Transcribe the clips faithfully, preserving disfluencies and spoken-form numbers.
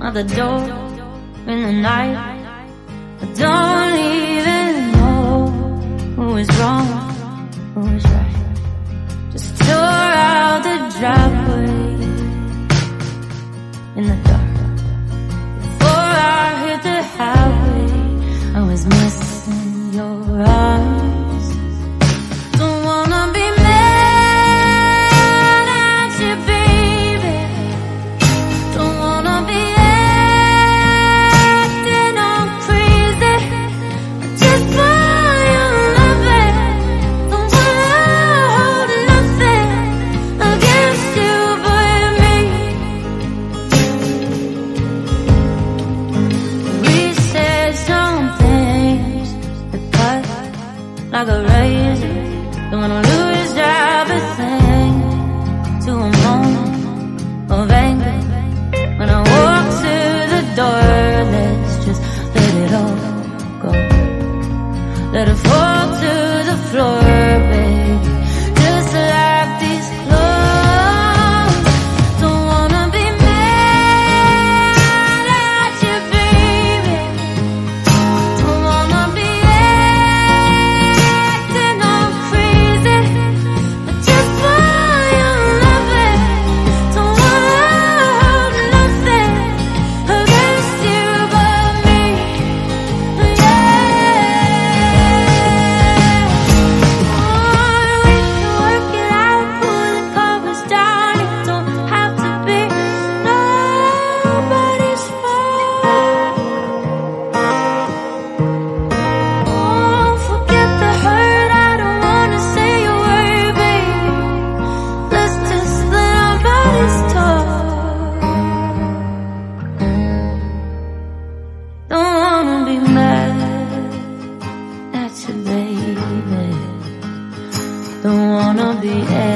at the door in the night. I don't even know who is wrong, who is right. Just tore out the driveway in the dark. Before I hit the highway, I was missing your arms. Don't wanna be mad at you, baby. Don't wanna be acting all crazy. I just want your loving. Don't wanna hold nothing against you but me. We said some things that cut like a razor. Don't wanna lose everything to a moment of anger. When I walk to the door, let's just let it all go. Let it fall to the floor, baby, just like these clothes. Don't wanna be mad at you, baby. Don't wanna be acting all crazy. I just want your loving. Don't wanna hold nothing against you but me. Yeah. Oh, we can work it out, pull the covers down. It don't have to be nobody's fault. Oh, forget the hurt. I don't wanna say a word, baby. Let's just let our bodies talk. Don't wanna be mad at you, baby. Don't wanna be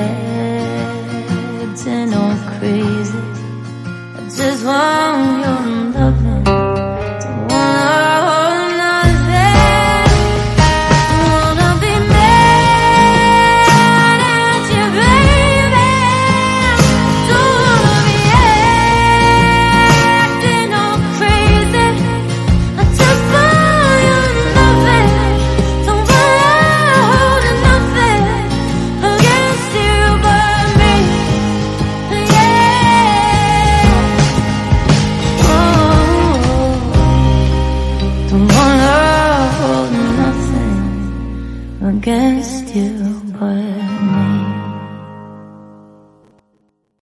acting all crazy. I just want your loving. Don't wanna hold nothing. Don't wanna be mad at you, baby. Don't wanna be acting all crazy. I just want your loving. Don't wanna hold nothing against you but me. Yeah. Oh, don't wanna hold nothing against you but